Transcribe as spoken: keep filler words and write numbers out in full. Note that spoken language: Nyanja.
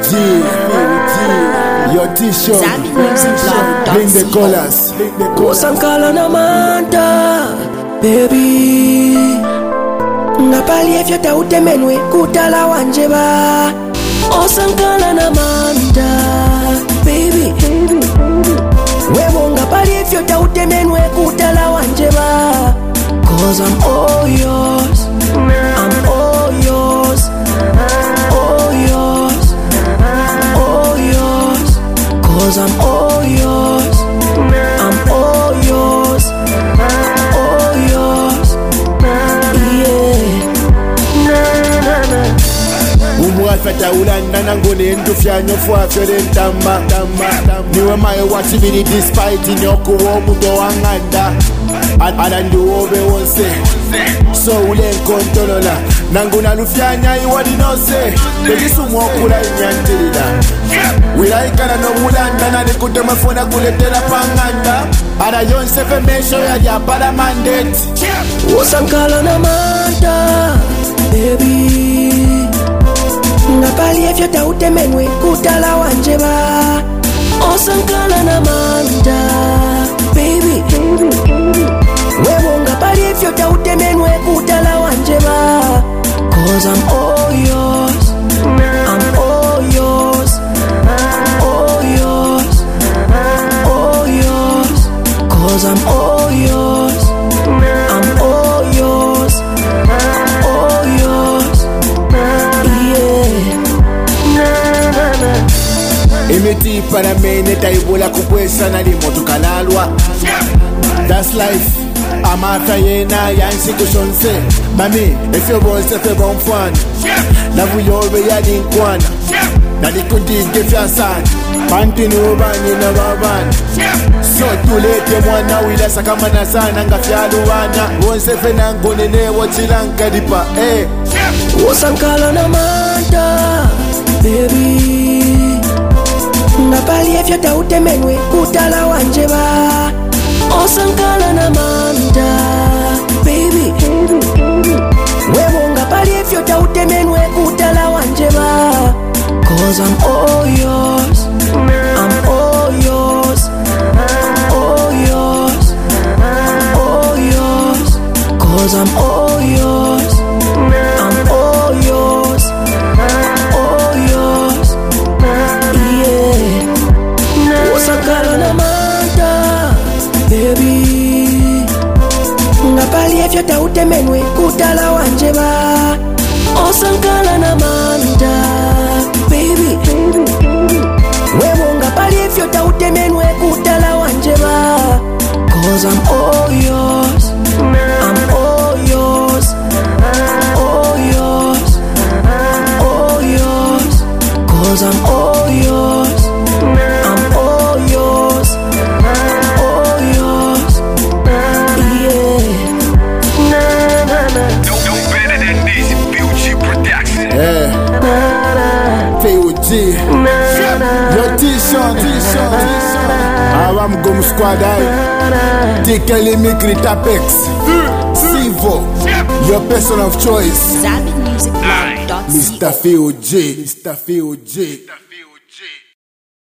Your t-shirt, bring the colors. Usankala na manta, baby. Napali efya ta utemenwe kutala wanjeba. Usankala na manta, baby. Webonga pali efya ta utemenwe kutala wanjeba. Cause I'm all yours, I'm all yours, all yours, all yours. Cause I'm all yours, I'm all yours, all yours, yeah. Umwafata ulanda nangone ndufya nyofwa fyole ntamba. Niwe maye watibili despite nyoku womudo wanganda. Adanduobe wonse so ule nkontolola nanguna lufyanya iwali nose belisumu okula inyantilila wilaikana nomulanda nalikuta mafuna kuletela panganda ada yonse femesho ya para mandate Usankala na manta, baby. Napali efya ta utemenwe kutala wanjeba. Usankala na manta, baby. Webonga pali efya ta utemenwe kutala wanjeba. Cause I'm all yours, I'm all yours, all yours, all yours. Cause I'm all yours, I'm all yours, all yours, yeah. Imiti para mene taibola kupwesa na limo tukalalwa. That's life. Amata yena yansi kushonse. Mami, if you want to be bon fun, lavu yobe ya linkwana. Na likudige fyasan. Panti nubani na babani. So tulete mwana wila sakamana sana nga fyaluwana. Wonse fena ngonene wachilanka dipa, eh. Usankala na manta, baby. Napali efya ta utemenwe kutala wanjeba. Usankala na manta, baby. Webonga pali efya ta utemenwe kutala wanjeba. Cause I'm all yours, I'm all yours, all yours, all yours. Cause I'm all yours, I'm all yours, all yours, yeah. Usankala na manta, baby. Napali efya ta utemenwe kutala wanjeba. Usankala na manta, baby. Webonga pali efya ta utemenwe kutala wanjeba. Cause I'm all yours, I'm all yours, all yours, all yours. Cause I'm all yours, I'm all yours, all yours, yeah. No, no better than this, Fuji Production. Eh, F U G. Your t-shirt, t-shirt. Awam gum squad eye. Tikeli mikri tapex. Sivo, your person of choice. Zabin Music Blog dot co. Mister F U G, Mister F U G.